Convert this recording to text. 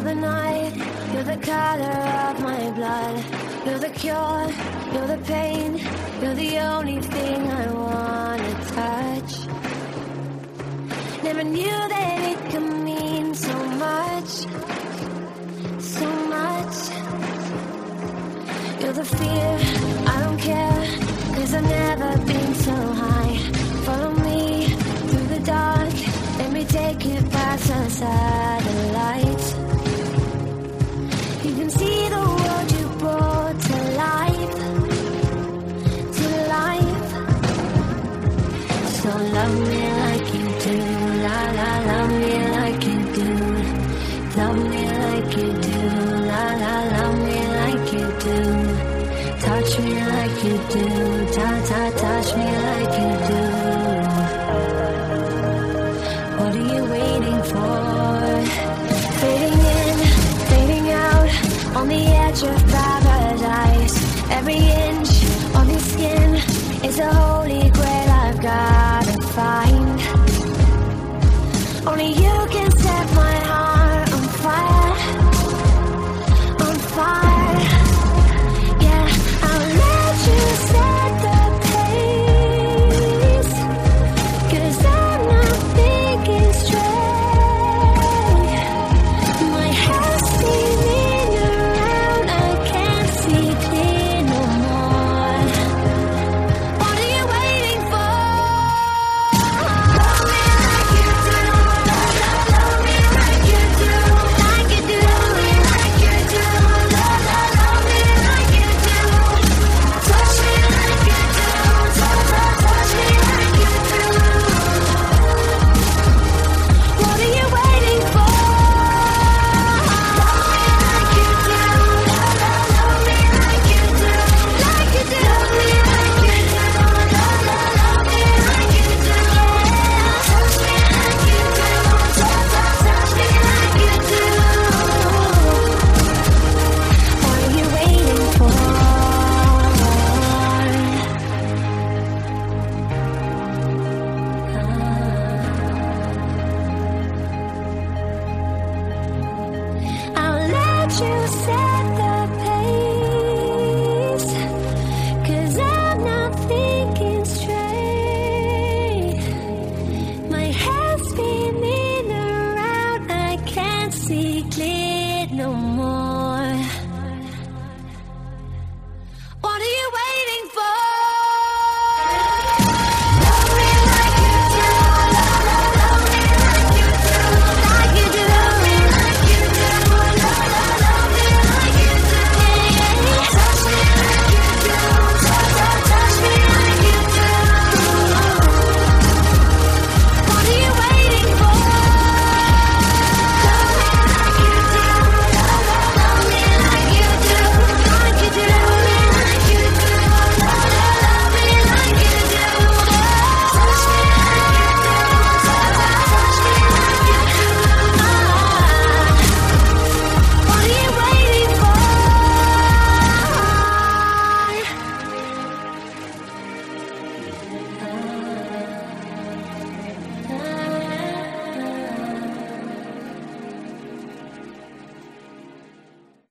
You're the night, you're the color of my blood. You're the cure, you're the pain. You're the only thing I wanna touch. Never knew that it could mean so much. So much. You're the fear, I don't care, 'cause I've never been so high. Follow me through the dark, let me take it past the satellites. You can see the world you brought to life. To life. So love me like you do, la la, love me like you do. Love me like you do, la la, love me like you do. Touch me like you do, touch me like you do.